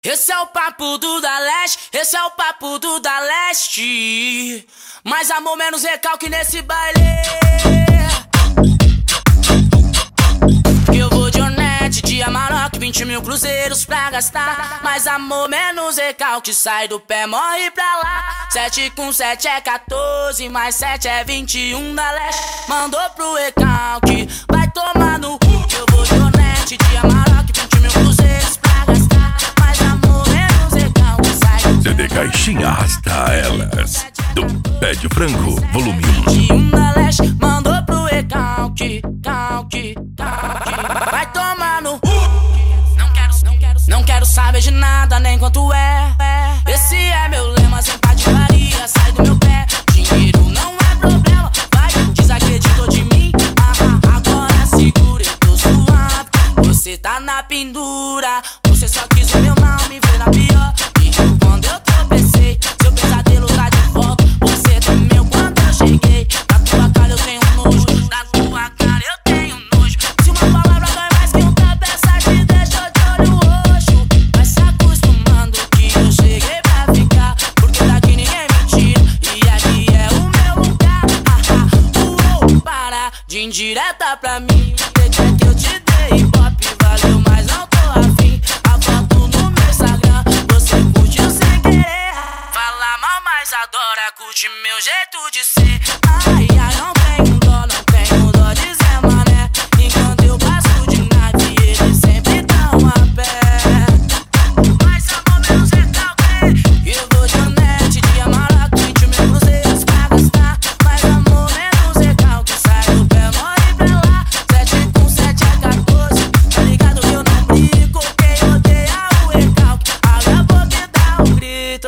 Esse é o papo do da Leste, esse é o papo do da Leste. Mais amor, menos recalque nesse baile. Que eu vou de Hornet, de Amarok, 20 mil cruzeiros pra gastar. Mais amor, menos recalque, sai do pé, morre pra lá. 7 com 7 é 14, mais 7 é 21 da Leste. Mandou pro recalque, vai tomar no cu. Que eu vou de Hornet, de Amarok, 20 mil cruzeiros pra gastar. Mais amor, menos recalque, sai do pé. CD Caixinha arrasta elas do Pé de Frango, volume 21 da Leste, mandou pro recalque, calque, calque. Vai tomar no Não quero saber de nada, nem quanto é. Esse é meu lema, sem patifaria, sai do meu pé. Dinheiro não é problema, vai, desacreditou de mim. Agora segura, eu tô suave. Você tá na pendura, você só quis o meu mal, me vê na pior. E quando eu tropecei, seu pesadelo tá de volta. Você tremeu quando eu cheguei. Da tua cara eu tenho nojo, da tua cara eu tenho nojo. Se uma palavra dói mais que um tapa, essa te deixou de olho roxo. Vai se acostumando que eu cheguei pra ficar, porque daqui ninguém me tira e aqui é o meu lugar. Para de indireta pra mim, quer que eu te dei hip-hop, valeu, mas não tô afim. A foto no meu Instagram, você curtiu sem querer. Fala mal, mas adora, curte meu jeito de ser. Ai, ai, não tenho dó de Zé Mané. Enquanto eu passo de nave, eles sempre tão a pé. Mais amor, menos recalque. Eu vou de Hornet, de Amarok, 20 mil cruzeiros pra gastar. Mais amor, menos recalque, sai do pé, morre pra lá. 7 com 7 é 14, tá ligado que eu não brinco. Quem odeia o recalque, abre a boca e dá um grito.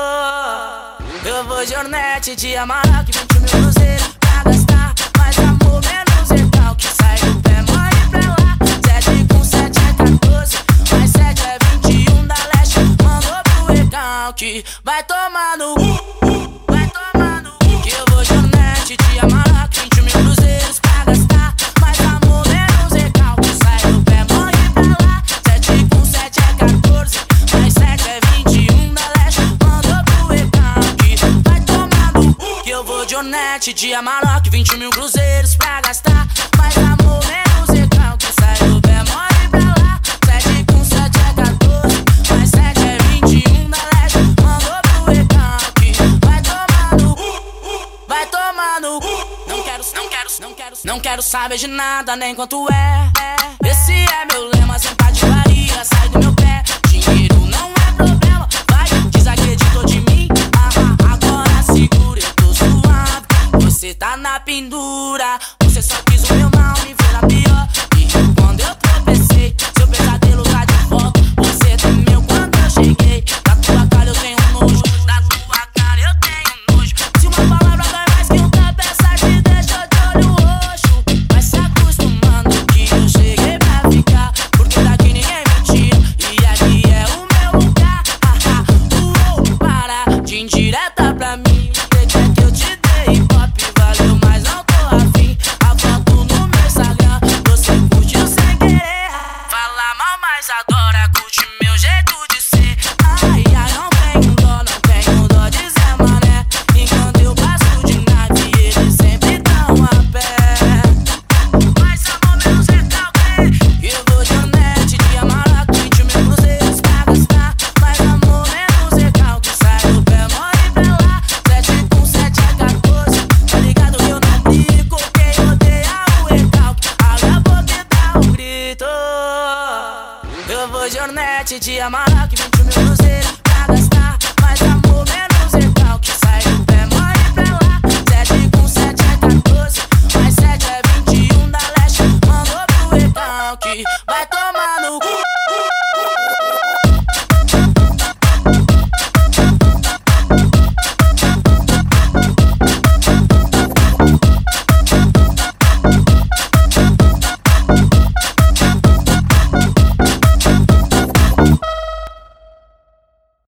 Eu vou de Hornet, de Amarok, 20 mil cruzeiros pra gastar. Mais amor, menos recalque, sai do pé, morre pra lá. 7 com 7 é 14, mais 7 é 21 da Leste. Mandou pro recalque, vai tomar no vai tomar no que eu vou de Hornet, de Amarok, 20 mil cruzeiros pra gastar. Mais amor, menos recalque, sai do pé, morre pra lá. 7 com 7 é 14, mais 7 é 21 da Leste. Mandou pro recalque, vai tomar no que eu vou de Hornet, de Amarok, 20 mil cruzeiros pra gastar. Mais amor, menos recalque, sai do pé, morre pra lá. 7 com 7 é 14, mais 7 é 21 da Leste. Mandou pro recalque, vai tomar no vai tomar no Não quero saber de nada, nem quanto é. Esse é meu lema, sem patifaria, sai do meu pé. Dinheiro não é problema, vai, desacreditou de mim. Agora segura, eu tô suave. Você tá na pendura, você só quis o meu mal, me vê na pior. E quando eu tropecei, seu pesadelo tá de volta. Você tremeu quando eu cheguei. Da tua cara eu tenho nojo, da tua cara eu tenho nojo. Se uma palavra dói mais que um tapa, essa te deixou de olho roxo. Vai se acostumando que eu cheguei pra ficar, porque daqui ninguém me tira e aqui é o meu lugar. Para de indireta pra mim, quer que eu te dei hip-hop, valeu, mas não tô afim. A foto no meu Instagram, você curtiu sem querer. Fala mal, mas adora, curte meu jeito de ser. Ai, ai, não tenho dó de Zé Mané. Enquanto eu passo de nave, eles sempre tão a pé. Mais amor, menos recalque. Eu vou de Hornet, de Amarok, 20 mil cruzeiros pra gastar. Mais amor, menos recalque, sai do pé, morre pra lá. 7 com 7 é 14, tá ligado que eu não brinco. Quem odeia o recalque, abre a boca e dá um grito. Eu vou de Hornet, de Amarok, 20 mil cruzeiros